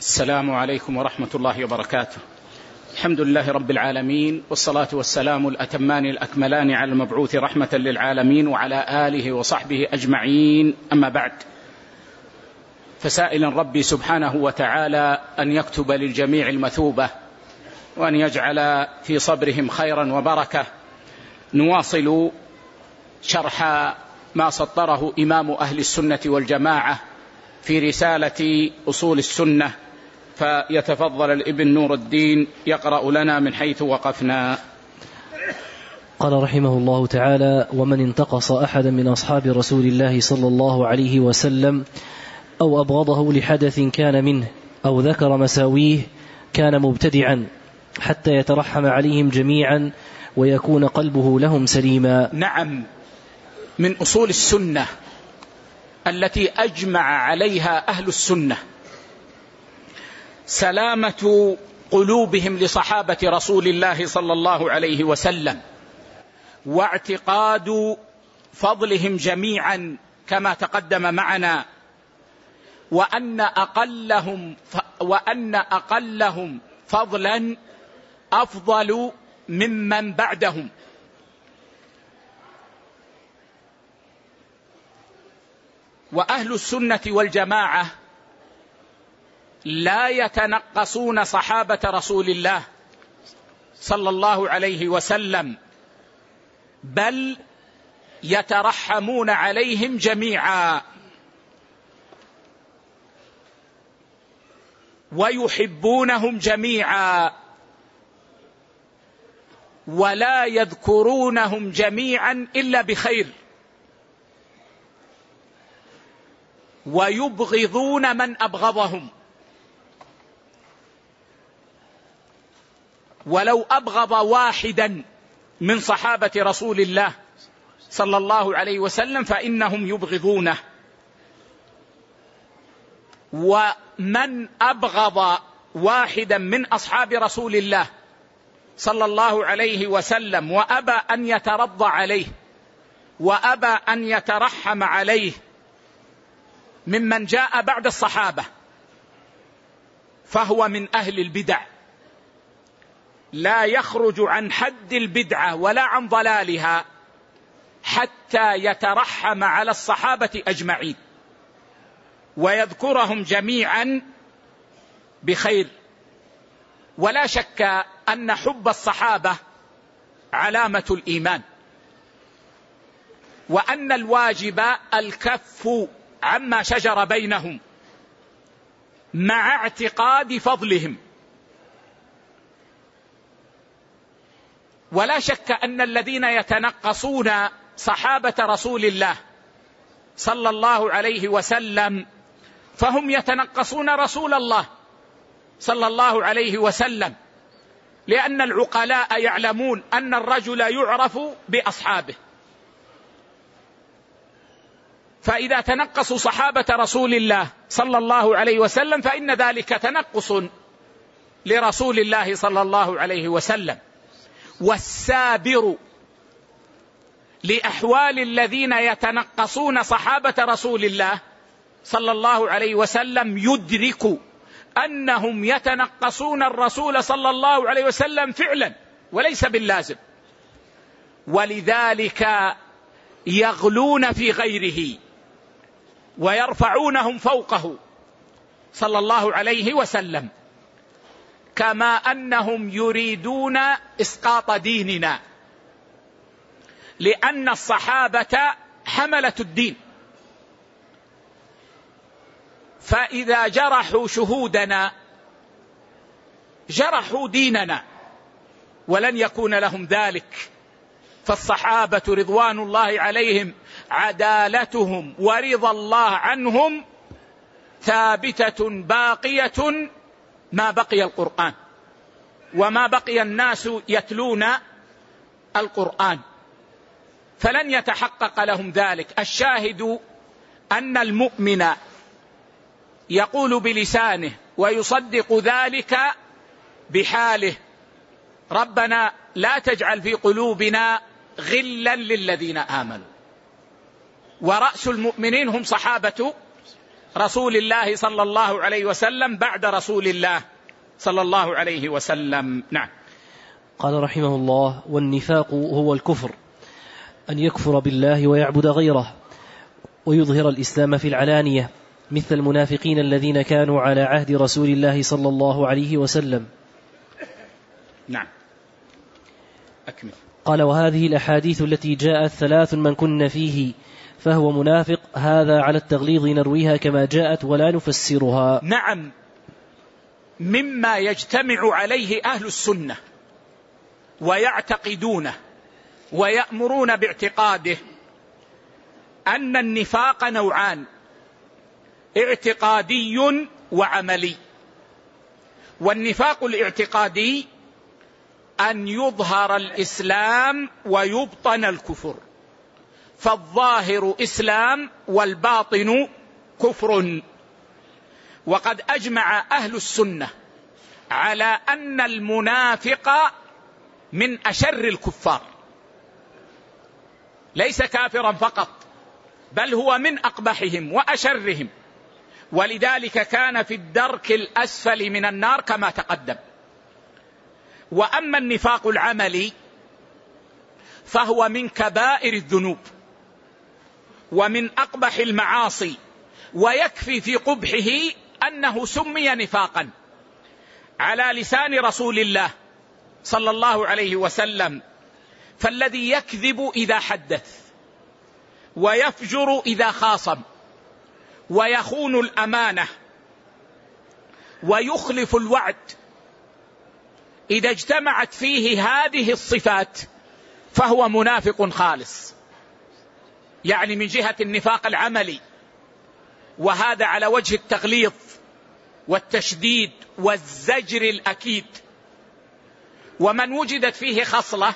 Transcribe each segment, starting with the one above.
السلام عليكم ورحمة الله وبركاته. الحمد لله رب العالمين، والصلاة والسلام الأتمان الأكملان على المبعوث رحمة للعالمين وعلى آله وصحبه أجمعين، أما بعد، فسائلا ربي سبحانه وتعالى أن يكتب للجميع المثوبة وأن يجعل في صبرهم خيرا وبركة. نواصل شرح ما سطره إمام أهل السنة والجماعة في رسالة أصول السنة، فيتفضل الابن نور الدين يقرأ لنا من حيث وقفنا. قال رحمه الله تعالى: ومن انتقص أحدا من أصحاب رسول الله صلى الله عليه وسلم أو أبغضه لحدث كان منه أو ذكر مساويه كان مبتدعا حتى يترحم عليهم جميعا ويكون قلبه لهم سليما. نعم، من أصول السنة التي أجمع عليها أهل السنة سلامة قلوبهم لصحابة رسول الله صلى الله عليه وسلم، واعتقاد فضلهم جميعا كما تقدم معنا، وأن أقلهم فضلا أفضل ممن بعدهم. وأهل السنة والجماعة لا يتنقصون صحابة رسول الله صلى الله عليه وسلم، بل يترحمون عليهم جميعا ويحبونهم جميعا، ولا يذكرونهم جميعا إلا بخير، ويبغضون من أبغضهم. ولو أبغض واحدا من صحابة رسول الله صلى الله عليه وسلم فإنهم يبغضونه، ومن أبغض واحدا من أصحاب رسول الله صلى الله عليه وسلم وأبى أن يترضى عليه وأبى أن يترحم عليه ممن جاء بعد الصحابة فهو من أهل البدع، لا يخرج عن حد البدعة ولا عن ضلالها حتى يترحم على الصحابة أجمعين ويذكرهم جميعا بخير. ولا شك أن حب الصحابة علامة الإيمان، وأن الواجب الكف عما شجر بينهم مع اعتقاد فضلهم. ولا شك أن الذين يتنقصون صحابة رسول الله صلى الله عليه وسلم فهم يتنقصون رسول الله صلى الله عليه وسلم، لأن العقلاء يعلمون أن الرجل يعرف بأصحابه، فإذا تنقصوا صحابة رسول الله صلى الله عليه وسلم فإن ذلك تنقص لرسول الله صلى الله عليه وسلم. والسابر لأحوال الذين يتنقصون صحابة رسول الله صلى الله عليه وسلم يدرك أنهم يتنقصون الرسول صلى الله عليه وسلم فعلا وليس باللازم، ولذلك يغلون في غيره ويرفعونهم فوقه صلى الله عليه وسلم، كما أنهم يريدون إسقاط ديننا، لأن الصحابة حملة الدين، فإذا جرحوا شهودنا جرحوا ديننا، ولن يكون لهم ذلك. فالصحابة رضوان الله عليهم عدالتهم ورضا الله عنهم ثابتة باقية ما بقي القرآن وما بقي الناس يتلون القرآن، فلن يتحقق لهم ذلك. الشاهد أن المؤمن يقول بلسانه ويصدق ذلك بحاله: ربنا لا تجعل في قلوبنا غلا للذين آمنوا. ورأس المؤمنين هم صحابة رسول الله صلى الله عليه وسلم بعد رسول الله صلى الله عليه وسلم. نعم. قال رحمه الله: والنفاق هو الكفر، أن يكفر بالله ويعبد غيره ويظهر الإسلام في العلانية، مثل المنافقين الذين كانوا على عهد رسول الله صلى الله عليه وسلم. نعم. أكمل. قال: وهذه الأحاديث التي جاءت 3 من كن فيه فهو منافق، هذا على التغليظ نرويها كما جاءت ولا نفسرها. نعم، مما يجتمع عليه أهل السنة ويعتقدونه ويأمرون باعتقاده أن النفاق نوعان: اعتقادي وعملي. والنفاق الاعتقادي أن يظهر الإسلام ويبطن الكفر، فالظاهر إسلام والباطن كفر. وقد أجمع أهل السنة على أن المنافق من أشر الكفار، ليس كافرا فقط بل هو من أقبحهم وأشرهم، ولذلك كان في الدرك الأسفل من النار كما تقدم. وأما النفاق العملي فهو من كبائر الذنوب ومن أقبح المعاصي، ويكفي في قبحه أنه سمي نفاقا على لسان رسول الله صلى الله عليه وسلم: فالذي يكذب إذا حدث، ويفجر إذا خاصم، ويخون الأمانة، ويخلف الوعد، إذا اجتمعت فيه هذه الصفات فهو منافق خالص، يعني من جهة النفاق العملي، وهذا على وجه التغليظ والتشديد والزجر الأكيد. ومن وجدت فيه خصلة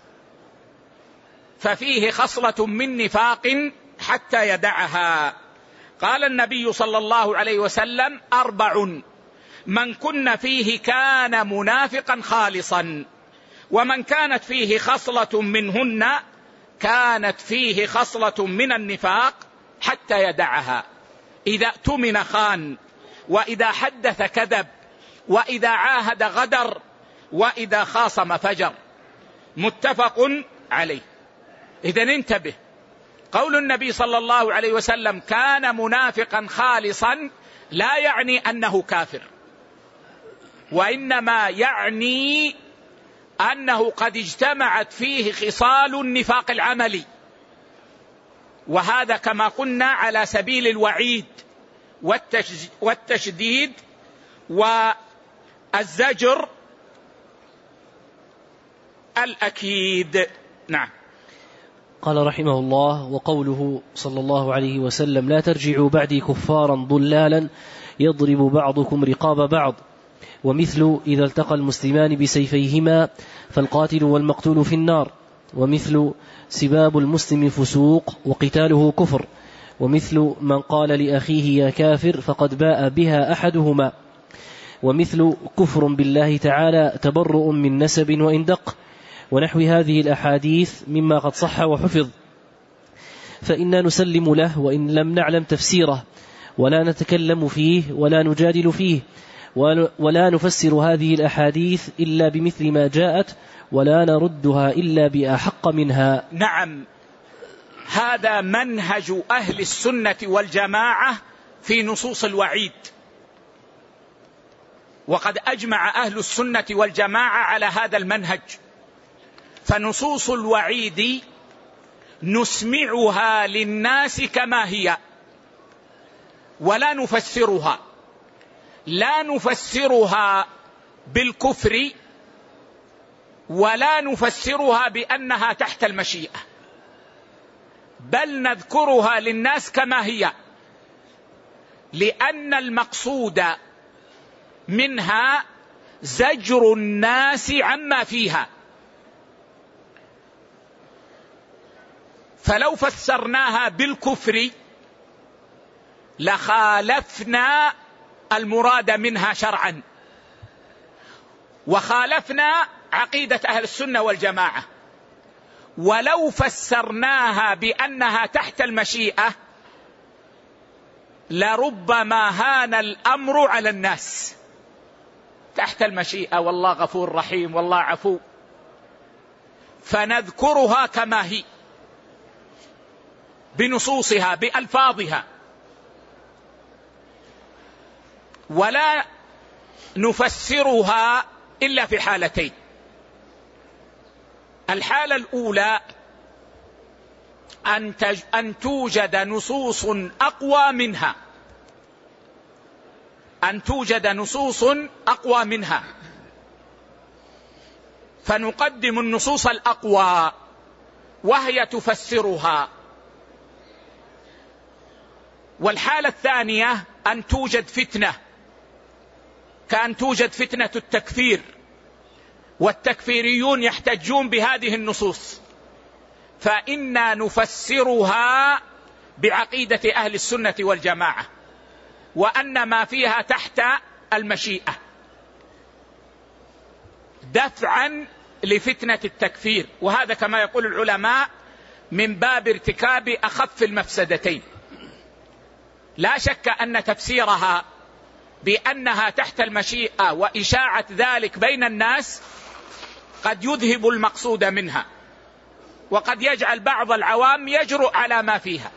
ففيه خصلة من نفاق حتى يدعها. قال النبي صلى الله عليه وسلم: 4 من كن فيه كان منافقا خالصا، ومن كانت فيه خصلة منهن كانت فيه خصلة من النفاق حتى يدعها: إذا اؤتمن خان، وإذا حدث كذب، وإذا عاهد غدر، وإذا خاصم فجر. متفق عليه. إذن انتبه، قول النبي صلى الله عليه وسلم كان منافقا خالصا لا يعني أنه كافر، وإنما يعني أنه قد اجتمعت فيه خصال النفاق العملي، وهذا كما قلنا على سبيل الوعيد والتشديد والزجر الأكيد. نعم. قال رحمه الله: وقوله صلى الله عليه وسلم: لا ترجعوا بعدي كفارا ضلالا يضرب بعضكم رقاب بعض، ومثل إذا التقى المسلمان بسيفيهما فالقاتل والمقتول في النار، ومثل سباب المسلم فسوق وقتاله كفر، ومثل من قال لأخيه يا كافر فقد باء بها أحدهما، ومثل كفر بالله تعالى تبرؤ من نسب وإن دق، ونحو هذه الأحاديث مما قد صح وحفظ، فإنا نسلم له وإن لم نعلم تفسيره، ولا نتكلم فيه ولا نجادل فيه، ولا نفسر هذه الأحاديث إلا بمثل ما جاءت، ولا نردها إلا بأحق منها. نعم، هذا منهج أهل السنة والجماعة في نصوص الوعيد، وقد أجمع أهل السنة والجماعة على هذا المنهج. فنصوص الوعيد نسمعها للناس كما هي ولا نفسرها، لا نفسرها بالكفر ولا نفسرها بأنها تحت المشيئة، بل نذكرها للناس كما هي، لأن المقصود منها زجر الناس عما فيها. فلو فسرناها بالكفر لخالفنا المراد منها شرعا، وخالفنا عقيدة أهل السنة والجماعة. ولو فسرناها بأنها تحت المشيئة لربما هان الأمر على الناس تحت المشيئة، والله غفور رحيم والله عفو، فنذكرها كما هي بنصوصها بألفاظها، ولا نفسرها إلا في حالتين. الحالة الأولى أن توجد نصوص أقوى منها، أن توجد نصوص أقوى منها فنقدم النصوص الأقوى وهي تفسرها. والحالة الثانية أن توجد فتنة، كأن توجد فتنة التكفير، والتكفيريون يحتجون بهذه النصوص، فإنا نفسرها بعقيدة أهل السنة والجماعة، وأن ما فيها تحت المشيئة دفعا لفتنة التكفير، وهذا كما يقول العلماء من باب ارتكاب أخف المفسدتين. لا شك أن تفسيرها بأنها تحت المشيئة وإشاعة ذلك بين الناس قد يذهب المقصود منها، وقد يجعل بعض العوام يجرؤ على ما فيها،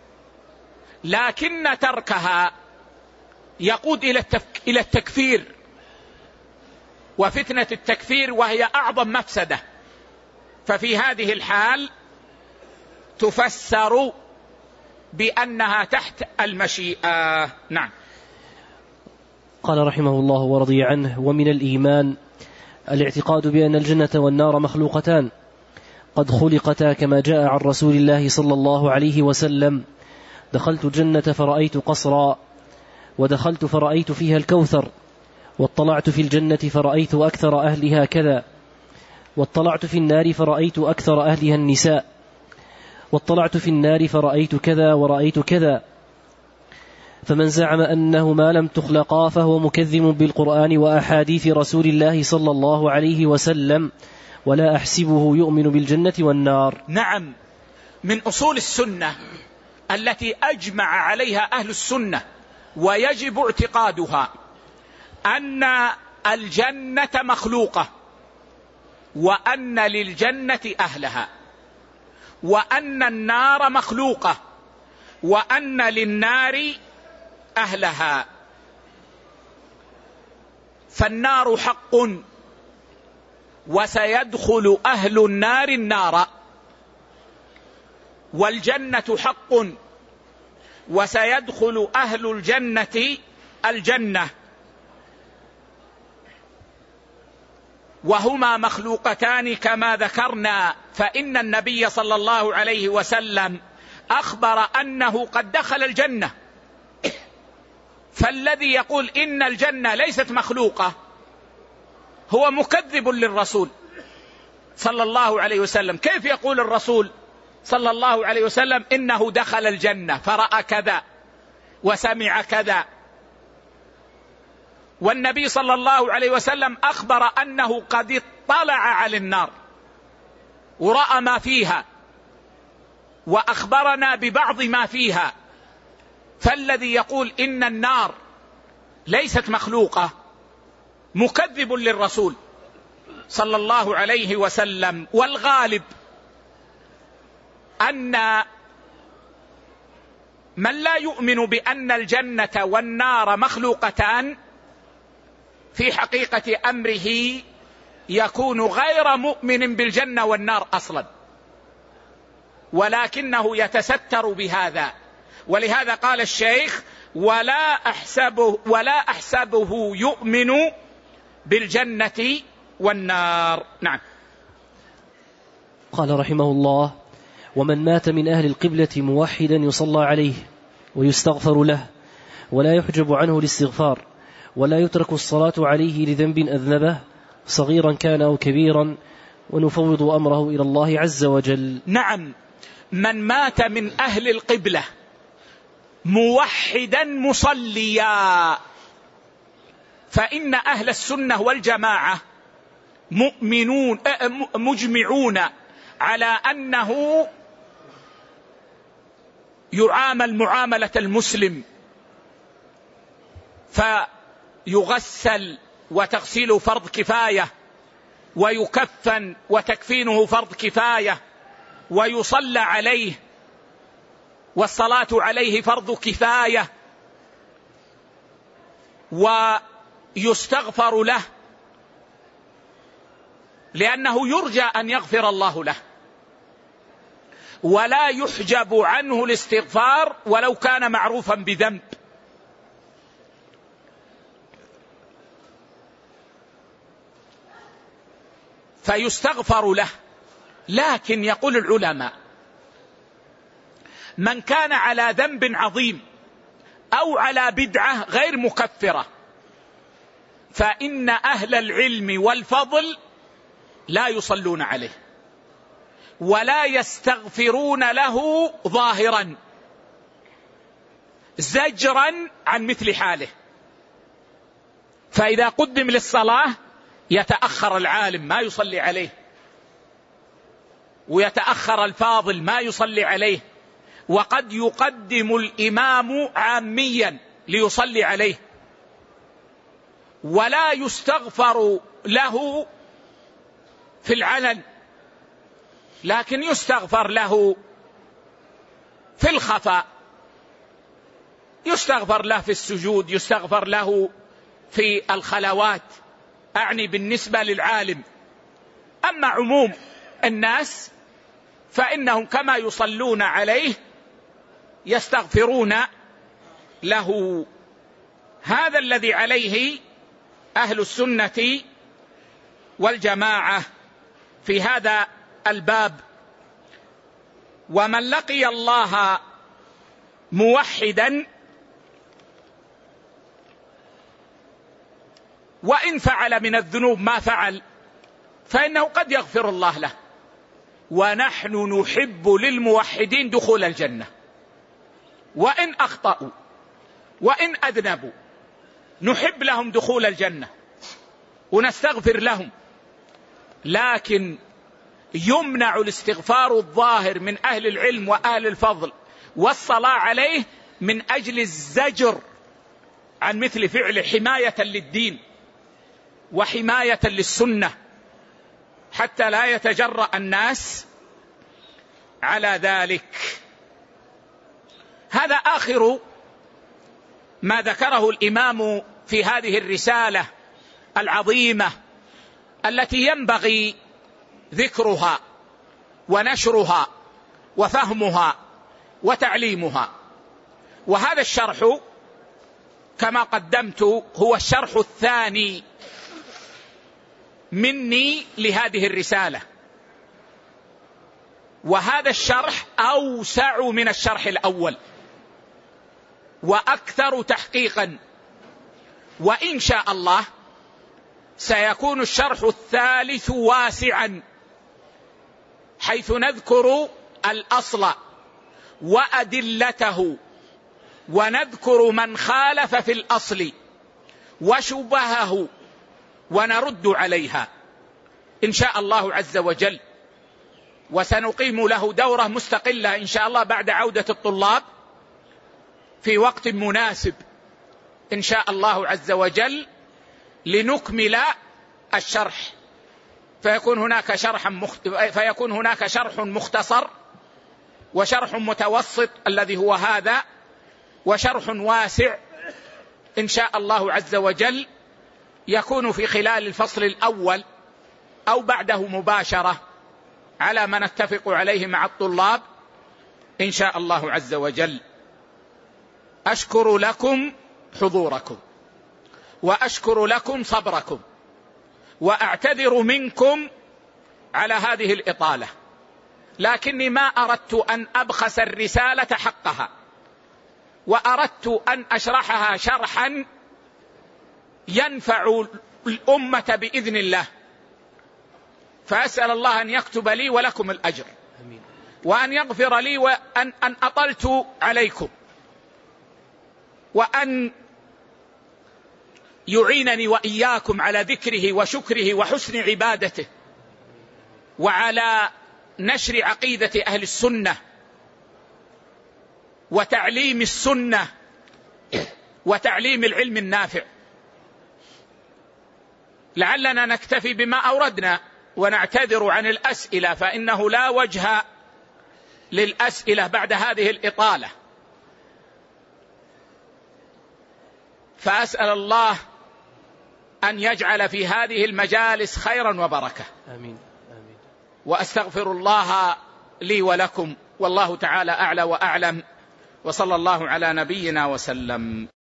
لكن تركها يقود إلى التكفير وفتنة التكفير، وهي أعظم مفسدة. ففي هذه الحال تفسر بأنها تحت المشيئة. نعم. قال رحمه الله ورضي عنه: ومن الإيمان الاعتقاد بأن الجنة والنار مخلوقتان قد خلقتا كما جاء عن رسول الله صلى الله عليه وسلم: دخلت الجنة فرأيت قصرا، ودخلت فرأيت فيها الكوثر، واطلعت في الجنة فرأيت أكثر أهلها كذا، واطلعت في النار فرأيت أكثر أهلها النساء، واطلعت في النار فرأيت كذا ورأيت كذا. فمن زعم أنه ما لم تخلقا فهو مكذب بالقرآن وأحاديث رسول الله صلى الله عليه وسلم، ولا أحسبه يؤمن بالجنة والنار. نعم، من أصول السنة التي أجمع عليها أهل السنة ويجب اعتقادها أن الجنة مخلوقة، وأن للجنة أهلها، وأن النار مخلوقة، وأن للنار أهلها. فالنار حق وسيدخل أهل النار النار، والجنة حق وسيدخل أهل الجنة الجنة، وهما مخلوقتان كما ذكرنا. فإن النبي صلى الله عليه وسلم أخبر أنه قد دخل الجنة، فالذي يقول إن الجنة ليست مخلوقة هو مكذب للرسول صلى الله عليه وسلم. كيف يقول الرسول صلى الله عليه وسلم إنه دخل الجنة فرأى كذا وسمع كذا، والنبي صلى الله عليه وسلم أخبر أنه قد اطلع على النار ورأى ما فيها وأخبرنا ببعض ما فيها. فالذي يقول إن النار ليست مخلوقة مكذب للرسول صلى الله عليه وسلم. والغالب أن من لا يؤمن بأن الجنة والنار مخلوقتان في حقيقة أمره يكون غير مؤمن بالجنة والنار أصلا، ولكنه يتستر بهذا. ولهذا قال الشيخ: ولا أحسبه يؤمن بالجنة والنار. نعم. قال رحمه الله: ومن مات من أهل القبلة موحدا يصلى عليه ويستغفر له، ولا يحجب عنه الاستغفار، ولا يترك الصلاة عليه لذنب أذنبه صغيرا كان أو كبيرا، ونفوض أمره إلى الله عز وجل. نعم، من مات من أهل القبلة موحدا مصليا، فإن أهل السنة والجماعة مجمعون على أنه يعامل معاملة المسلم فيغسل وتغسيله فرض كفاية، ويكفن وتكفينه فرض كفاية، ويصلى عليه والصلاة عليه فرض كفاية، ويستغفر له لأنه يرجى أن يغفر الله له، ولا يحجب عنه الاستغفار ولو كان معروفا بذنب. فيستغفر له. لكن يقول العلماء: من كان على ذنب عظيم أو على بدعة غير مكفرة فإن أهل العلم والفضل لا يصلون عليه ولا يستغفرون له ظاهرا، زجرا عن مثل حاله. فإذا قدم للصلاة يتأخر العالم ما يصلي عليه، ويتأخر الفاضل ما يصلي عليه، وقد يقدم الإمام عاميا ليصلي عليه، ولا يستغفر له في العلن، لكن يستغفر له في الخفاء، يستغفر له في السجود، يستغفر له في الخلوات، أعني بالنسبة للعالم. أما عموم الناس فإنهم كما يصلون عليه يستغفرون له. هذا الذي عليه أهل السنة والجماعة في هذا الباب. ومن لقي الله موحدا وإن فعل من الذنوب ما فعل فإنه قد يغفر الله له، ونحن نحب للموحدين دخول الجنة، وإن أخطأوا وإن أذنبوا نحب لهم دخول الجنة ونستغفر لهم. لكن يمنع الاستغفار الظاهر من أهل العلم وأهل الفضل والصلاة عليه من أجل الزجر عن مثل فعله، حماية للدين وحماية للسنة، حتى لا يتجرأ الناس على ذلك. هذا آخر ما ذكره الإمام في هذه الرسالة العظيمة التي ينبغي ذكرها ونشرها وفهمها وتعليمها. وهذا الشرح كما قدمت هو الشرح الثاني مني لهذه الرسالة، وهذا الشرح أوسع من الشرح الأول وأكثر تحقيقا، وإن شاء الله سيكون الشرح الثالث واسعا، حيث نذكر الأصل وأدلته، ونذكر من خالف في الأصل وشبهه ونرد عليها إن شاء الله عز وجل. وسنقيم له دورة مستقلة إن شاء الله بعد عودة الطلاب في وقت مناسب إن شاء الله عز وجل لنكمل الشرح، فيكون هناك شرح مختصر وشرح متوسط الذي هو هذا، وشرح واسع إن شاء الله عز وجل يكون في خلال الفصل الأول أو بعده مباشرة على ما نتفق عليه مع الطلاب إن شاء الله عز وجل. أشكر لكم حضوركم وأشكر لكم صبركم، وأعتذر منكم على هذه الإطالة، لكني ما أردت أن أبخس الرسالة حقها، وأردت أن أشرحها شرحا ينفع الأمة بإذن الله. فأسأل الله أن يكتب لي ولكم الأجر، وأن يغفر لي وأن أطلت عليكم، وأن يعينني وإياكم على ذكره وشكره وحسن عبادته، وعلى نشر عقيدة أهل السنة وتعليم السنة وتعليم العلم النافع. لعلنا نكتفي بما أوردنا ونعتذر عن الأسئلة، فإنه لا وجه للأسئلة بعد هذه الإطالة. فأسأل الله أن يجعل في هذه المجالس خيرا وبركة. آمين آمين. وأستغفر الله لي ولكم، والله تعالى أعلى وأعلم، وصلى الله على نبينا وسلم.